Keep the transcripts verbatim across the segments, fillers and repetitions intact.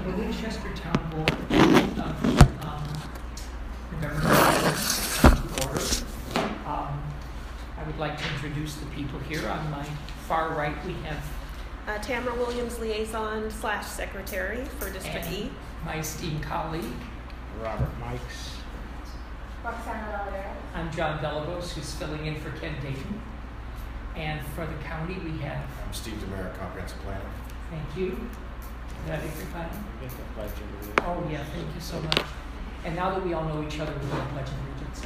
the Winchester Town Board of um, November to order. Um, I would like to introduce the people here. On my far right, we have uh, Tamara Williams, liaison slash secretary for District E. My esteemed colleague, Robert Mikes. Roxana Valera. I'm John Delabos, who's filling in for Ken Dayton. And for the county, we have. I'm Steve Demerick, comprehensive planner. Thank you. Is that everybody? Get the pledge of allegiance. Oh, yeah, thank you so much. And now that we all know each other, we're going to pledge allegiance.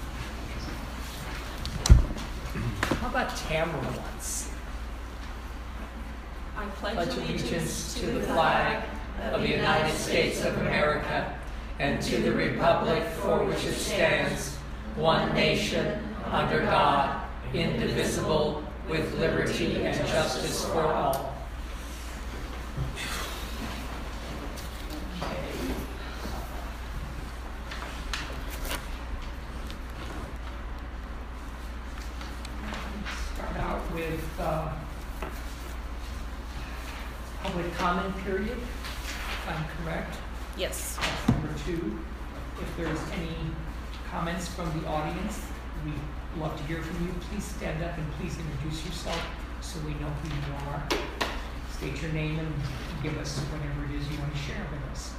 How about Tamara once? I pledge, Pledge allegiance to the flag of the United States of America and to the republic for which it stands, one nation, under God, indivisible, with liberty and justice for all. Start out with uh, public comment period, if I'm correct. Yes. That's number two. If there's any comments from the audience, we'd love to hear from you. Please stand up and please introduce yourself so we know who you are. State your name and give us whatever it is you want to share with us.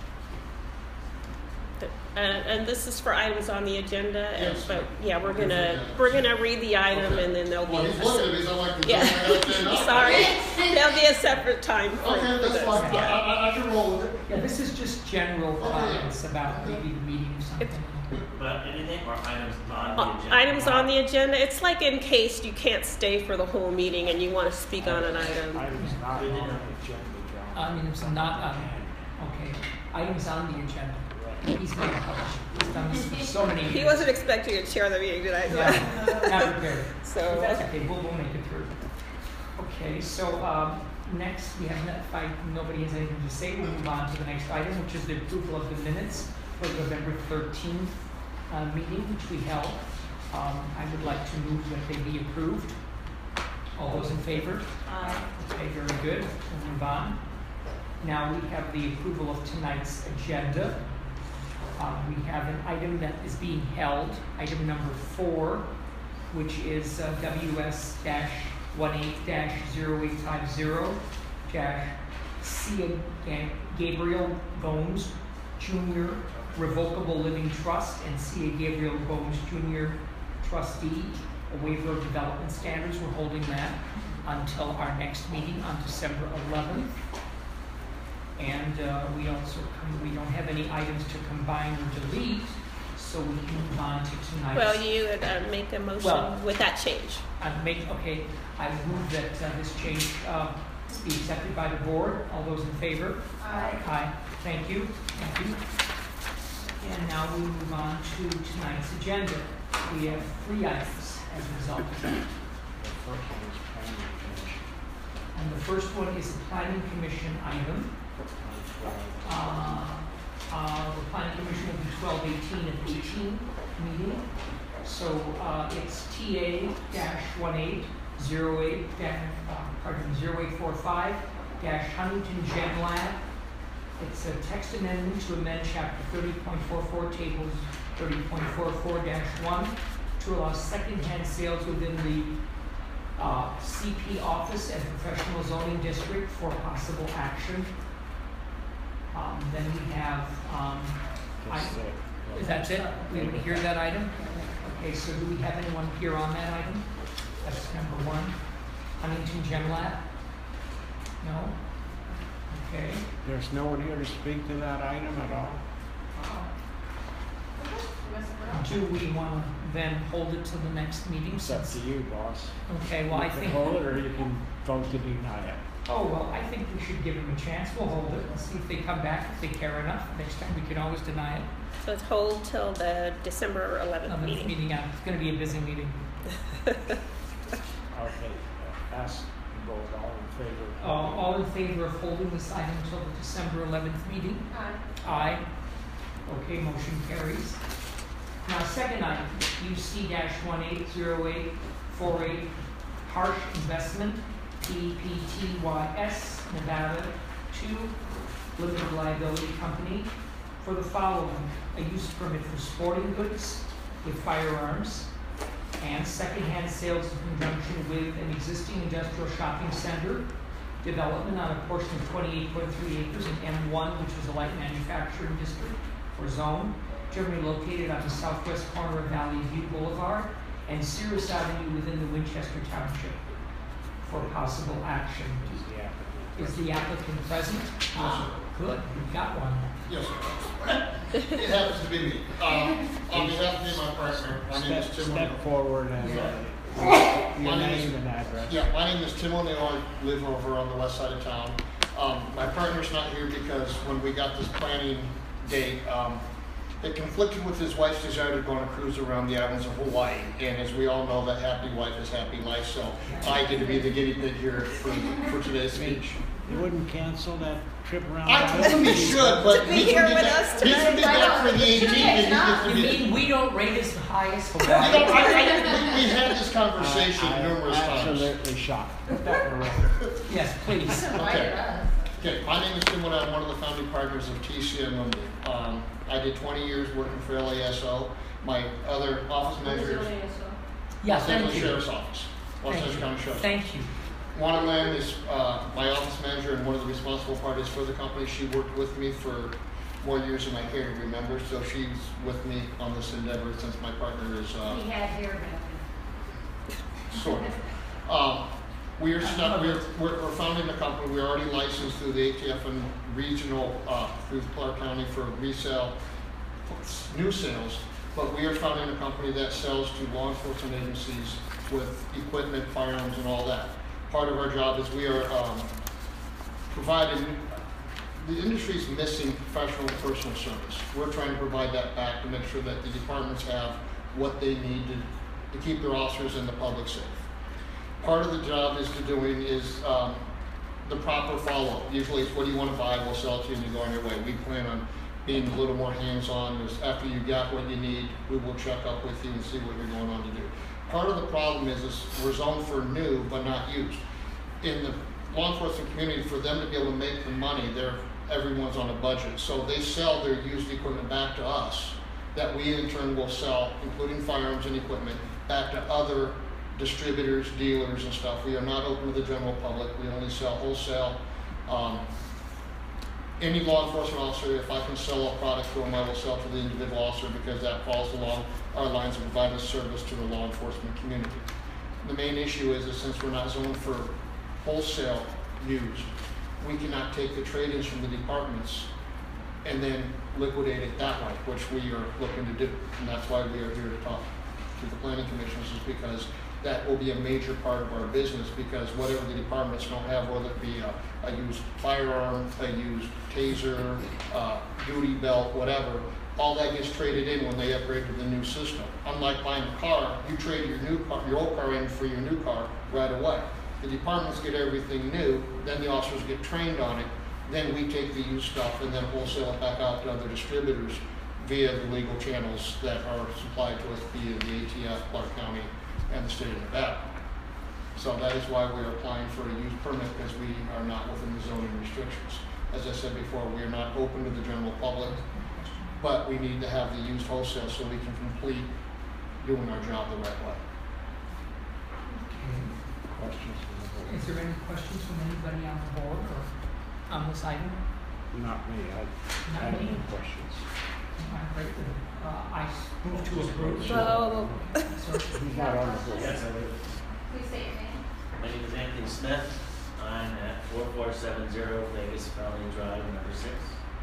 Uh, and this is for items on the agenda. Yes. And, but yeah, we're gonna we're gonna read the item Okay. and then there'll Well, be. he's a looking se- at me, so I'm like, yeah. I gotta stand up. Sorry, there'll be a separate time for, Okay, for that's this. fine. Yeah. I, I, I can roll with it. Yeah, this is just general Okay. comments about maybe the meeting or something. But anything or items on the Uh, agenda? items on the agenda. It's like in case you can't stay for the whole meeting and you want to speak on an item. Items not on the agenda, John. I mean, it's not on, okay, items on the agenda. He's made a couple, he's done this for so many years. He wasn't expecting to chair the meeting tonight. Yeah, not prepared. So That's okay, we'll, we'll make it through. Okay, so, um, next, we have, not- if I, nobody has anything to say, we'll move on to the next item, which is the approval of the minutes for the November thirteenth, uh, meeting, which we held. Um, I would like to move that they be approved. All those in favor? uh, Okay, very good, we'll move on. Now we have the approval of tonight's agenda. Um, we have an item that is being held, item number four, which is uh, W S eighteen zero eight five zero Cia Gabriel Gomes Junior Revocable Living Trust and Cia Gabriel Gomes Junior Trustee, a waiver of development standards. We're holding that until our next meeting on December eleventh. And uh, we also com- we don't have any items to combine or delete, so we can move on to tonight's. well, you would uh, make a motion Well- with that change. I make okay. I move that uh, this change uh, be accepted by the board. All those in favor? Aye. Aye. Thank you. Thank you. And now we move on to tonight's agenda. We have three items as a result of that. The first one is planning commission. And the first one is a planning commission item. Uh, uh, the planning commission will be twelve eighteen and eighteen meeting. So uh, it's T A eighteen zero eight uh, pardon zero eight four five dash Huntington Gen Lab. It's a text amendment to amend chapter thirty point four four tables thirty point four four dash one to allow secondhand sales within the uh, C P office and professional zoning district for possible action. Um, then we have, um, I, That's it. is that it? We want to hear that item? Okay, so do we have anyone here on that item? That's number one. Huntington Gen Lab? No? Okay. There's no one here to speak to that item at all? Do we want to then hold it till the next meeting? It's up to since- you, boss. Okay, well, I You can think, hold it or you can vote to deny it. oh, well, I think we should give them a chance. We'll hold it and see if they come back, if they care enough. Next time, we can always deny it. So it's hold till the December eleventh Another meeting. meeting, uh, it's going to be a busy meeting. Okay, uh, ask the board, all in favor? Uh, all in favor of holding this item until the December eleventh meeting? Aye. Aye. Okay, motion carries. Now, second item, U C eighteen zero eight four eight Harsh Investment, P P T Y S, Nevada, two Limited Liability Company for the following: a use permit for sporting goods with firearms, and secondhand sales in conjunction with an existing industrial shopping center development on a portion of twenty-eight point three acres in M one, which is a light manufacturing district or zone, generally located on the southwest corner of Valley View Boulevard and Cirrus Avenue within the Winchester Township for possible action. Is the applicant. Is the applicant present? Ah, good, we've got one. Yes, sir. It happens to be me. Um, on behalf of me and my partner, my name is Step, Tim step O'Neill. forward and Yeah. uh, your My name name is- and address. Yeah, my name is Tim O'Neill. I live over on the west side of town. Um, my partner's not here because when we got this planning date, um, it conflicted with his wife's desire to go on a cruise around the islands of Hawaii. And as we all know, that happy wife is happy life, so I get to be the guinea pig here for, for today's speech. You wouldn't cancel that trip around? I the told him he island? should, but To be he here forget with that- us He tonight. forget that for the eighteenth, and he gets to You be. mean we don't rate as high as You know, Hawaii? I, I, we, we had this conversation I- I'm numerous times. absolutely shocked. Put that in the record. Yes, please. Okay. Okay, my name is Tim Wood. I'm one of the founding partners of T C N Limited. Um, I did twenty years working for L A S O. My other office manager is Yeah, Los thank Angeles you. Sheriff's Office, Los Thank Angeles you. County Sheriff's. Thank you. Juana Lamb is uh, my office manager and one of the responsible parties for the company. She worked with me for more years than I care to remember, so she's with me on this endeavor since my partner is uh, We had hair back sort of. Um, we are stuck, we're, we're, we're founding a company, we're already licensed through the A T F and regional, uh, through Clark County for resale, new sales, but we are founding a company that sells to law enforcement agencies with equipment, firearms, and all that. Part of our job is we are, um, providing, the industry's missing professional and personal service. We're trying to provide that back to make sure that the departments have what they need to, to keep their officers and the public safe. Part of the job is to doing is um, the proper follow-up. Usually it's what do you want to buy, we'll sell it to you and you go on your way. We plan on being a little more hands-on. Is after you got what you need, we will check up with you and see what you're going on to do. Part of the problem is, is we're zoned for new but not used. In the law enforcement community, for them to be able to make the money, they're, everyone's on a budget. So they sell their used equipment back to us that we in turn will sell, including firearms and equipment, back to other distributors, dealers and stuff. We are not open to the general public. We only sell wholesale. Um, any law enforcement officer, if I can sell a product to them, I will sell to the individual officer because that falls along our lines of providing service to the law enforcement community. The main issue is that since we're not zoned for wholesale use, we cannot take the trade-ins from the departments and then liquidate it that way, which we are looking to do. And that's why we are here to talk to the planning commissioners, is because that will be a major part of our business, because whatever the departments don't have, whether it be a, a used firearm, a used taser, uh, duty belt, whatever, all that gets traded in when they upgrade to the new system. Unlike buying a car, you trade your new car, your old car in for your new car right away. The departments get everything new, then the officers get trained on it, then we take the used stuff and then wholesale it back out to other distributors via the legal channels that are supplied to us via the A T F, Clark County, and the state of Nevada. So that is why we're applying for a use permit, because we are not within the zoning restrictions. As I said before, we are not open to the general public, but we need to have the used wholesale so we can complete doing our job the right way. Questions from the board? Is there any questions from anybody on the board or on this item? Not me, I, Not I have me. no questions. All right, great. Uh, I move to approve. Well, Sorry. He's not on the board. Yes, I would. Please state your name. My name is Anthony Smith. I'm at four four seven zero Vegas Valley Drive, number six.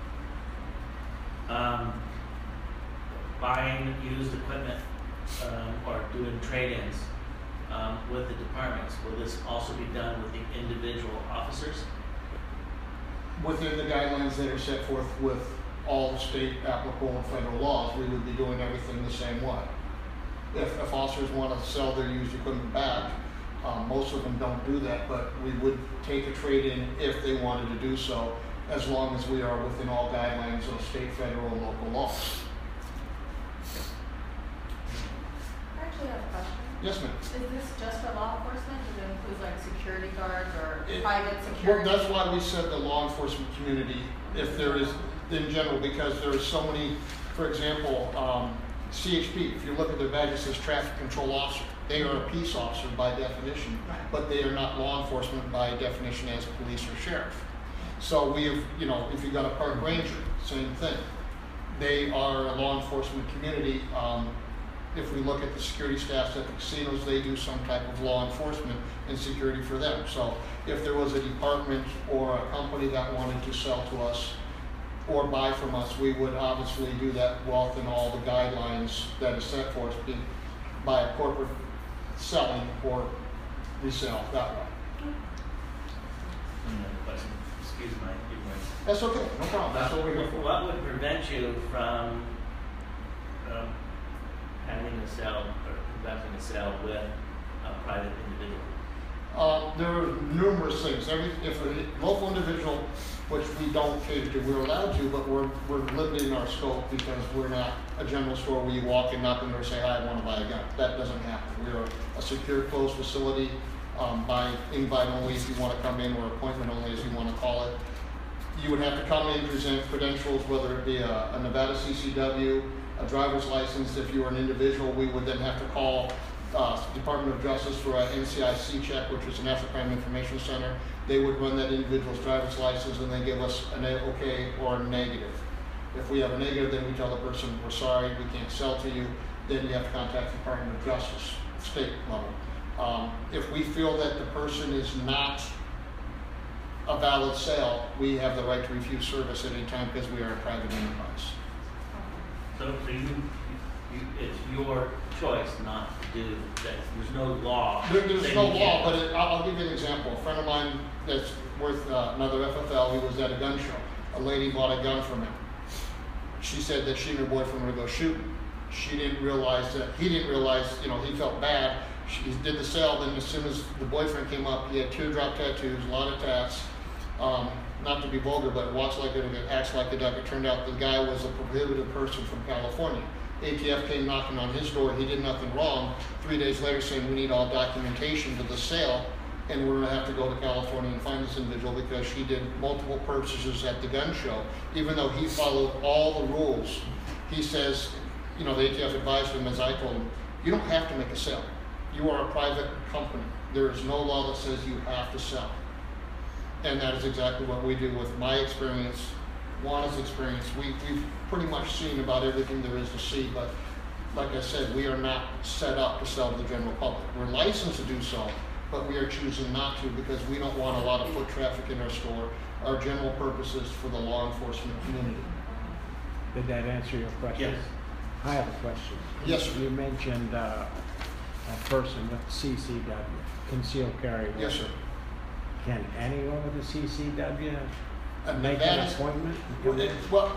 Um, buying used equipment, um, or doing trade-ins, um, with the departments, will this also be done with the individual officers? Within the guidelines that are set forth with all state applicable and federal laws, we would be doing everything the same way. If, if officers want to sell their used equipment back, um, most of them don't do that, but we would take a trade-in if they wanted to do so, as long as we are within all guidelines of state, federal, and local laws. I actually have a question. Yes, ma'am. Is this just for law enforcement? Does it include like security guards or It- private Well, security? that's why we said the law enforcement community, if there is, in general, because there are so many, for example, um, C H P, if you look at their badge, it says traffic control officer. They are a peace officer by definition, Right. but they are not law enforcement by definition as police or sheriff. So we have, you know, if you got a park ranger, same thing. They are a law enforcement community. Um, if we look at the security staffs at the casinos, they do some type of law enforcement and security for them. So if there was a department or a company that wanted to sell to us or buy from us, we would obviously do that well within all the guidelines that is set for us, be by a corporate selling or resale that way. Another question. Excuse my ignorance. That's okay, no problem, that's what we're here for. What would prevent you from um, having a sale or conducting a sale with a private individual? Uh, there are numerous things. Every, if a local individual, which we don't cater to, we're allowed to, but we're, we're limiting our scope because we're not a general store where you walk in, knock on the door, say, hi, I want to buy a gun. That doesn't happen. We're a secure, closed facility, um, by invite only if you want to come in, or appointment only as you want to call it. You would have to come in, present credentials, whether it be a, a Nevada C C W, a driver's license. If you were an individual, we would then have to call Uh, Department of Justice for an N C I C check, which is a National Crime Information Center. They would run that individual's driver's license and then give us an okay or a negative. If we have a negative, then we tell the person, we're sorry, we can't sell to you. Then you have to contact the Department of Justice, state level. Um, if we feel that the person is not a valid sale, we have the right to refuse service at any time because we are a private enterprise. So, so you, you, it's your choice not to do that. There's no law. There, there's saying no you law, can't. but it, I'll, I'll give you an example. A friend of mine that's worth uh, another F F L, he was at a gun show. A lady bought a gun from him. She said that she and her boyfriend were going to go shooting. She didn't realize that, he didn't realize, you know, he felt bad. She did the sale, then as soon as the boyfriend came up, he had teardrop tattoos, a lot of tats. Um, not to be vulgar, but walks like it, it acts like a duck. It turned out the guy was a prohibited person from California. A T F came knocking on his door. He did nothing wrong. Three days later saying we need all documentation to the sale, and we're going to have to go to California and find this individual because she did multiple purchases at the gun show. Even though he followed all the rules, he says, you know, the A T F advised him, as I told him, you don't have to make a sale. You are a private company. There is no law that says you have to sell. And that is exactly what we do with my experience, Juana's experience. We, we've pretty much seen about everything there is to see, but like I said, we are not set up to sell to the general public. We're licensed to do so, but we are choosing not to because we don't want a lot of foot traffic in our store. Our general purpose is for the law enforcement community. Did that answer your question? Yes. I have a question. Yes, sir. You mentioned uh, a person with C C W, concealed carry. weapon. Yes, sir. Can anyone with a C C W And make that an is- appointment? and Well, come in? it- well,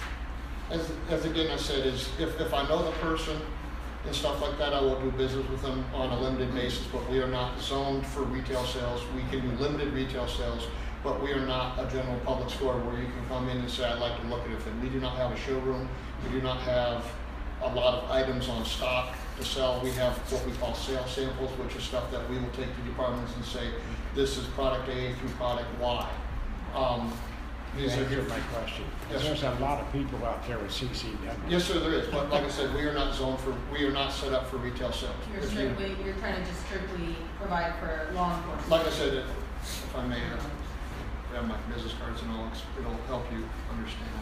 as, as again I said, is if, if I know the person and stuff like that, I will do business with them on a limited basis, but we are not zoned for retail sales. We can do limited retail sales, but we are not a general public store where you can come in and say, I'd like to look at it. We do not have a showroom. We do not have a lot of items on stock to sell. We have what we call sales samples, which is stuff that we will take to departments and say, this is product A through product Y. Um, You these are answered here. my question. Yes, There's sir. a lot of people out there with C C W. Yes, sir, there is. But like I said, we are not zoned for, we are not set up for retail sales. You're If you- strictly, you're trying to just strictly provide for law enforcement. Like I said, if if I may, uh, grab my business cards and all, it'll help you understand.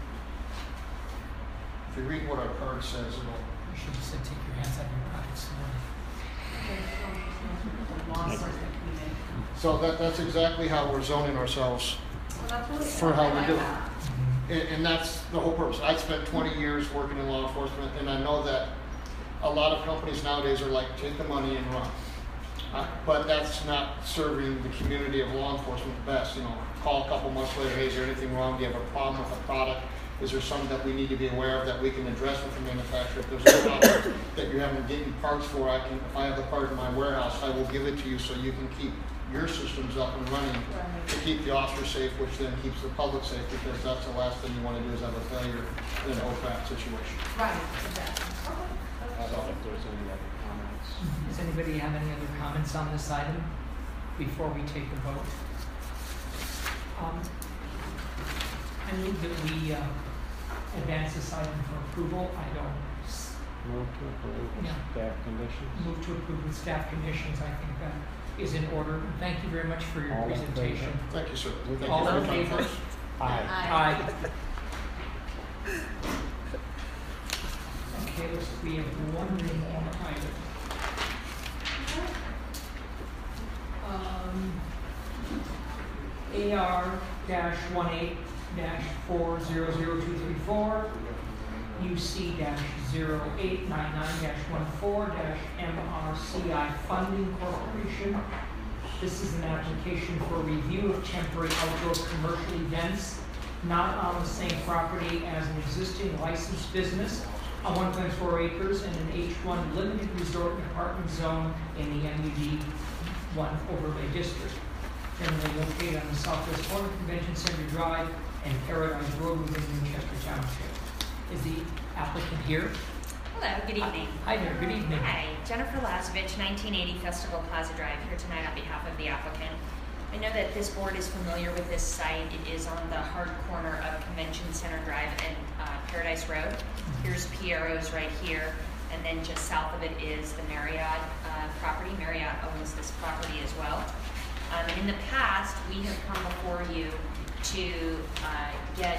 If you read what our card says, it'll, You should have said, take your hands out of your pockets. Law enforcement community. so that, that's exactly how we're zoning ourselves. Well, that's really For how I we like do it. that. And, and that's the whole purpose. I spent twenty years working in law enforcement, and I know that a lot of companies nowadays are like, take the money and run. Uh, but that's not serving the community of law enforcement best. You know, call a couple months later, hey, is there anything wrong? Do you have a problem with a product? Is there something that we need to be aware of that we can address with the manufacturer? If there's a problem that you're having to get parts for, I can, if I have the part in my warehouse, I will give it to you so you can keep your systems up and running Right. to keep the officer safe, which then keeps the public safe, because that's the last thing you want to do is have a failure in an O P A C situation. Right, exactly. Okay. I don't know if there's any other comments. Does anybody have any other comments on this item before we take a vote? Um, I move that we uh, advance this item for approval. I don't s- Move to approve Yeah. staff conditions. move to approve with staff conditions. I think that is in order. Thank you very much for your All in favor? presentation. Thank you, sir. Thank you All for in your time favor? first. Aye. Aye. Okay, let's, we have one more item. Um, A R dash one eight dash four zero zero two three four, U C dash zero eight nine nine dash one four dash M R C I Funding Corporation. This is an application for review of temporary outdoor commercial events not on the same property as an existing licensed business on one point four acres in an H one limited resort and apartment zone in the M U D one overlay district. Generally located on the southwest corner of Convention Center Drive and Paradise Road within Winchester Township. Is the applicant here? Hello, good evening. Hi there, good evening. Hi, Jennifer Lazovich, nineteen eighty Festival Plaza Drive, here tonight on behalf of the applicant. I know that this board is familiar with this site. It is on the hard corner of Convention Center Drive and uh, Paradise Road. Here's Piero's right here, and then just south of it is the Marriott uh, property. Marriott owns this property as well. Um, in the past, we have come before you to uh, get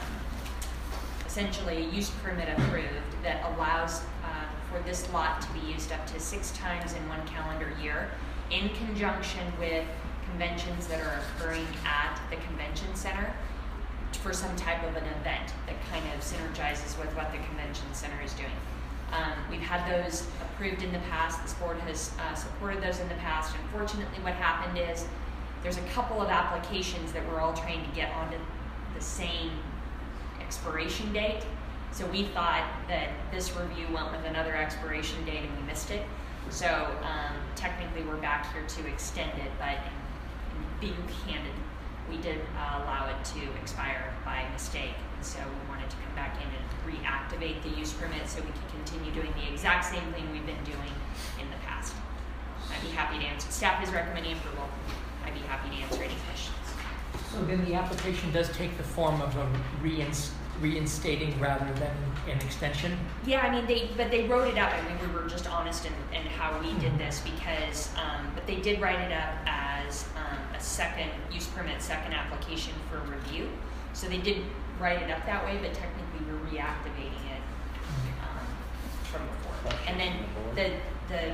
um, essentially a use permit approved that allows uh, for this lot to be used up to six times in one calendar year in conjunction with conventions that are occurring at the convention center for some type of an event that kind of synergizes with what the convention center is doing. Um, we've had those approved in the past. This board has uh, supported those in the past. Unfortunately, what happened is there's a couple of applications that we're all trying to get onto the same expiration date. So we thought that this review went with another expiration date and we missed it. So um, technically we're back here to extend it, but in, in being candid, we did uh, allow it to expire by mistake. And so we wanted to come back in and reactivate the use permit so we can continue doing the exact same thing we've been doing in the past. I'd be happy to answer. Staff is recommending approval. I'd be happy to answer any questions. So then the application does take the form of a reinst- reinstating rather than an extension? Yeah, I mean, they, but they wrote it up. I mean, we were just honest in, in how we did this because, um, but they did write it up as um, a second use permit, second application for review. So they did write it up that way, but technically we're reactivating it um, from before. And then the, the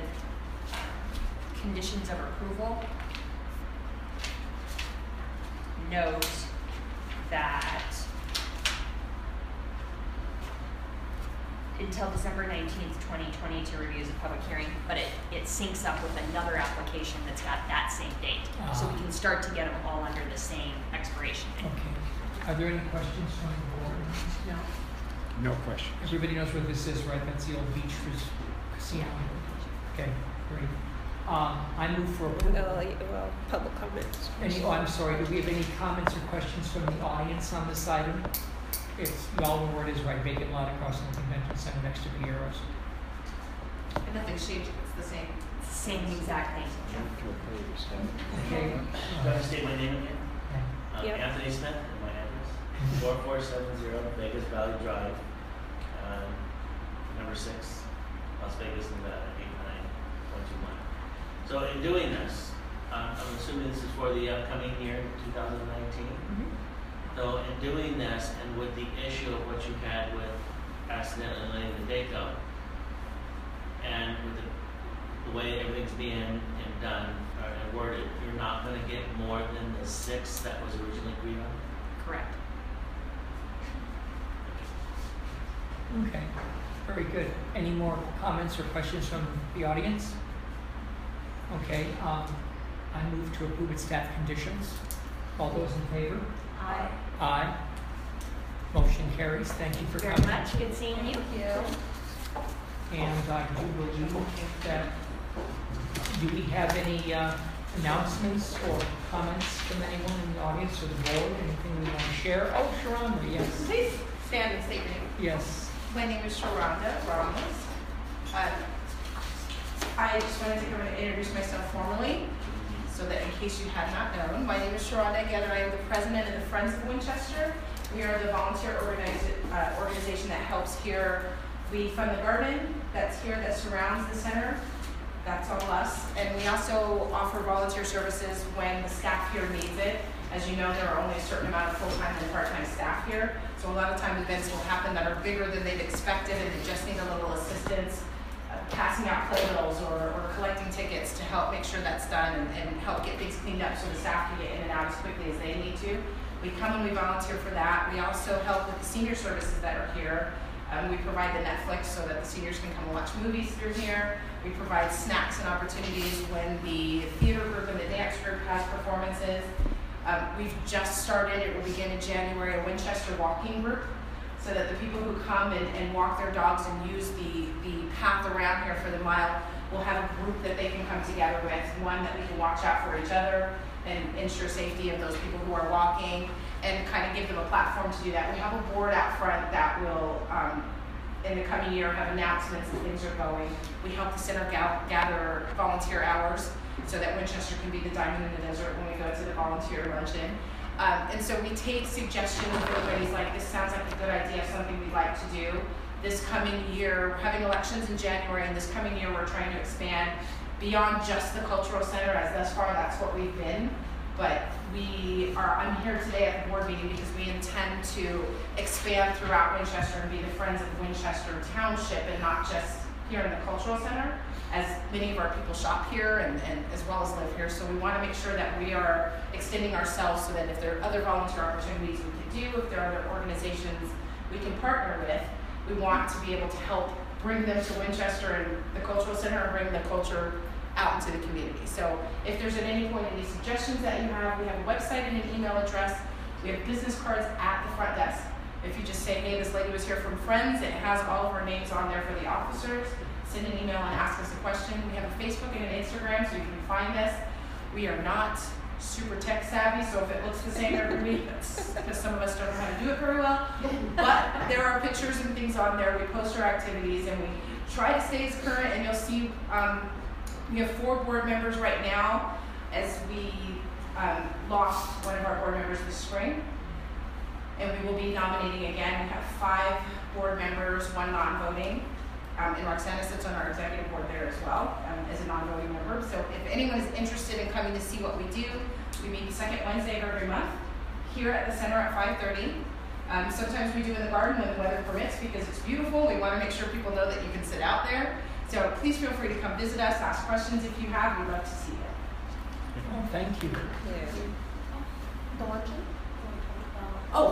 uh, conditions of approval note that until December nineteenth, twenty twenty to review as a public hearing, but it, it syncs up with another application that's got that same date. Ah. So we can start to get them all under the same expiration date. Okay. Are there any questions from the board? No. No questions. Everybody knows where this is, right? That's the old beach casino. Okay, great. Um, I move for approval. Uh, well, public comments. Any, oh, I'm sorry, do we have any comments or questions from the audience on this item? It's, y'all know where it is, right? Vacant lot across from the convention center next to Piero's. And nothing's changed, it's the same. Same exact thing. Move to approve staff. Okay. Can I state my name again? Uh, Yep. Anthony Smith, and my address, four four seven zero Vegas Valley Drive, um, number six, Las Vegas, Nevada, eight nine one two one. So in doing this, um, I'm assuming this is for the upcoming year, two thousand nineteen. Mm-hmm. So in doing this, and with the issue of what you had with accidentally letting the date go, and with the, the way everything's being and done or and worded, you're not going to get more than the six that was originally agreed on? Correct. Okay, very good. Any more comments or questions from the audience? Okay, um, I move to approve with staff conditions. All those in favor? Aye. Aye. Motion carries. Thank you for Very coming. much. Good seeing you. Thank you. And I do believe that, do we have any uh, announcements or comments from anyone in the audience or the board? Anything we want to share? Oh, Sharonda, yes. Please stand and state your name. Yes. My name is Sharonda Ramos. Uh, I just wanted to come and introduce myself formally, so that in case you had not known, my name is Sharonda Again, and I am the president of the Friends of Winchester. We are the volunteer organiza- uh, organization that helps here. We fund the garden that's here that surrounds the center. That's all us. And we also offer volunteer services when the staff here needs it. As you know, there are only a certain amount of full-time and part-time staff here. So a lot of time events will happen that are bigger than they've expected and they just need a little assistance, uh, passing out playbills or, or collecting tickets to help make sure that's done and, and help get things cleaned up so the staff can get in and out as quickly as they need to. We come and we volunteer for that. We also help with the senior services that are here. Um, we provide the Netflix so that the seniors can come and watch movies through here. We provide snacks and opportunities when the theater group and the dance group has performances. Um, we've just started, it will begin in January, a Winchester walking group, so that the people who come and, and walk their dogs and use the, the path around here for the mile will have a group that they can come together with, one that we can watch out for each other and ensure safety of those people who are walking, and kind of give them a platform to do that. We have a board out front that will, um, in the coming year, have announcements and things are going. We help the center gal- gather volunteer hours so that Winchester can be the diamond in the desert when we go to the volunteer luncheon. Um, and so we take suggestions if everybody's like, this sounds like a good idea, something we'd like to do. This coming year, we're having elections in January, and this coming year we're trying to expand beyond just the cultural center, as thus far that's what we've been. But we are, I'm here today at the board meeting because we intend to expand throughout Winchester and be the Friends of Winchester Township and not just here in the cultural center, as many of our people shop here and, and as well as live here. So we want to make sure that we are extending ourselves so that if there are other volunteer opportunities we can do, if there are other organizations we can partner with, we want to be able to help bring them to Winchester and the cultural center and bring the culture out into the community. So if there's at any point any suggestions that you have, we have a website and an email address. We have business cards at the front desk. If you just say, hey, this lady was here from Friends, it has all of our names on there for the officers. Send an email and ask us a question. We have a Facebook and an Instagram, so you can find us. We are not super tech savvy, so if it looks the same every week, that's because some of us don't know how to do it very well. But there are pictures and things on there. We post our activities and we try to stay as current, and you'll see um, we have four board members right now, as we um, lost one of our board members this spring. And we will be nominating again. We have five board members, one non-voting. Um, and Roxana sits on our executive board there as well, um, as a non-voting member. So if anyone is interested in coming to see what we do, we meet the second Wednesday of every month here at the center at five thirty. Um, sometimes we do in the garden when the weather permits because it's beautiful. We want to make sure people know that you can sit out there. So please feel free to come visit us, ask questions if you have. We'd love to see you. Oh, thank you. The luncheon? Oh.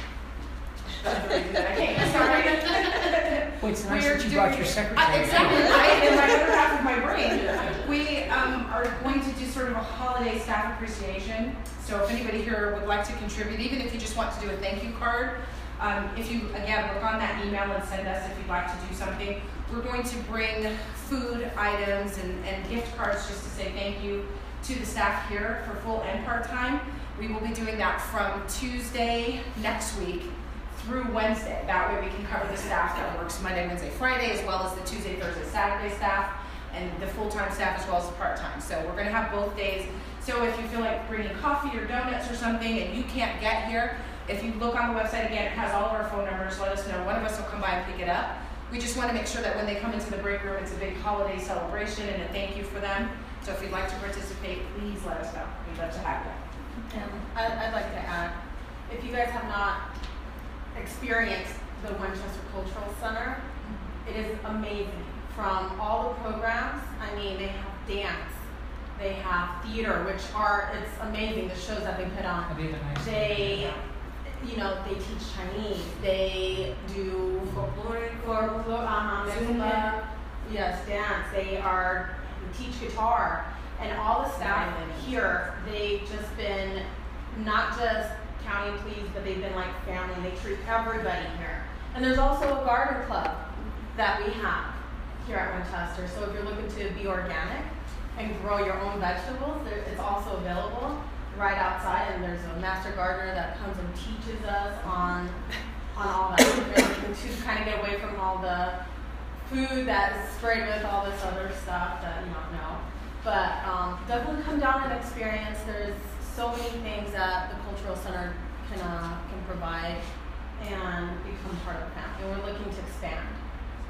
Okay, sorry. Well, it's nice We're that you brought doing- your secretary. Uh, exactly, right? In my other half of my brain. We um, are going to do sort of a holiday staff appreciation. So if anybody here would like to contribute, even if you just want to do a thank you card, um, if you, again, look on that email and send us if you'd like to do something. We're going to bring food items and, and gift cards just to say thank you to the staff here for full and part-time. We will be doing that from Tuesday next week through Wednesday. That way we can cover the staff that works Monday, Wednesday, Friday, as well as the Tuesday, Thursday, Saturday staff, and the full-time staff as well as the part-time. So we're gonna have both days. So if you feel like bringing coffee or donuts or something and you can't get here, if you look on the website again, it has all of our phone numbers. Let us know. One of us will come by and pick it up. We just want to make sure that when they come into the break room, it's a big holiday celebration and a thank you for them. So if you'd like to participate, please let us know. We'd love to have you. Um, I, I'd like to add, if you guys have not experienced the Winchester Cultural Center, it is amazing. From all the programs, I mean, they have dance, they have theater, which are, it's amazing, the shows that they put on. That'd be the nice They, thing. you know, they teach Chinese, they do folklore, folklore, uh-huh, Zumba, yes, dance, they are, they teach guitar, and all the staff here, they've just been not just county employees, but they've been like family, they treat everybody here. And there's also a garden club that we have here at Winchester, so if you're looking to be organic and grow your own vegetables, there, it's also available right outside, and there's a master gardener that comes and teaches us on on all that, and to kind of get away from all the food that is sprayed with all this other stuff that you don't know. But um, definitely come down and experience. There's so many things that the cultural center can uh, can provide and become part of the family. And we're looking to expand. So.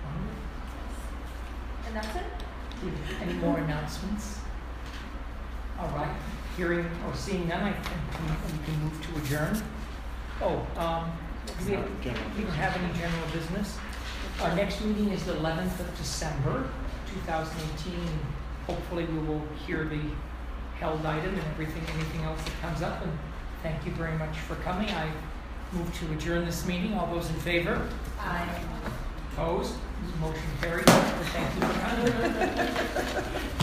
And that's it. Any more announcements? All right, hearing or seeing none, I think we we can move to adjourn. Oh, um, do we, have, General we don't have any general business. Our next meeting is the eleventh of December, two thousand eighteen. Hopefully we will hear the held item and everything, anything else that comes up. And thank you very much for coming. I move to adjourn this meeting. All those in favor? Aye. Opposed? Motion carried. Thank you for coming.